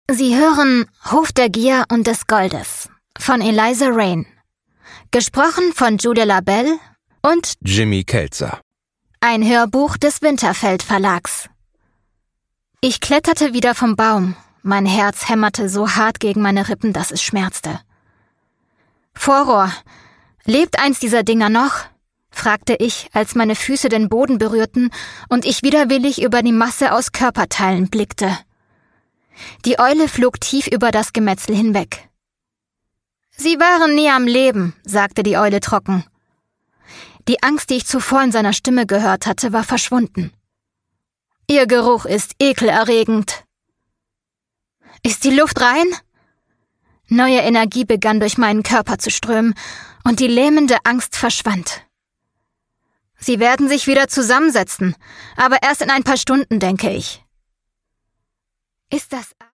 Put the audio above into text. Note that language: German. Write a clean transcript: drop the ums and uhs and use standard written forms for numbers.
Sie hören Hof der Gier und des Goldes von Eliza Reign. Gesprochen von Julia Labelle und Jimmy Kelzer. Ein Hörbuch des Winterfeld Verlags. Ich kletterte wieder vom Baum. Mein Herz hämmerte so hart gegen meine Rippen, dass es schmerzte. Vorrohr, lebt eins dieser Dinger noch? Fragte ich, als meine Füße den Boden berührten und ich widerwillig über die Masse aus Körperteilen blickte. Die Eule flog tief über das Gemetzel hinweg. »Sie waren nie am Leben«, sagte die Eule trocken. Die Angst, die ich zuvor in seiner Stimme gehört hatte, war verschwunden. »Ihr Geruch ist ekelerregend.« »Ist die Luft rein?« Neue Energie begann durch meinen Körper zu strömen und die lähmende Angst verschwand. »Sie werden sich wieder zusammensetzen, aber erst in ein paar Stunden, denke ich.« »Ist das